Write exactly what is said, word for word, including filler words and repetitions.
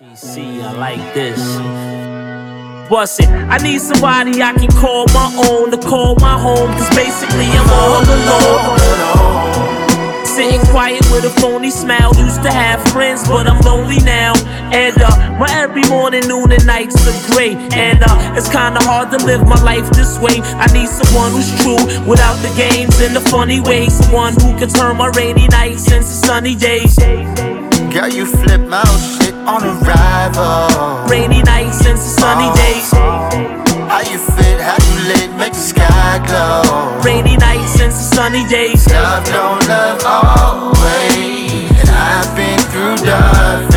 See, I like this. Bust it. I need somebody I can call my own, to call my home, cause basically I'm all alone. Sitting quiet with a phony smile. Used to have friends, but I'm lonely now. And uh, my every morning, noon, and nights are great. And uh, it's kinda hard to live my life this way. I need someone who's true, without the games and the funny ways. Someone who can turn my rainy nights into sunny days. Girl, you flip my shit on arrival. Rainy nights into sunny days. How you fit, how you lit, make the sky glow. Rainy nights into sunny days. Love don't love always, and I've been through dark.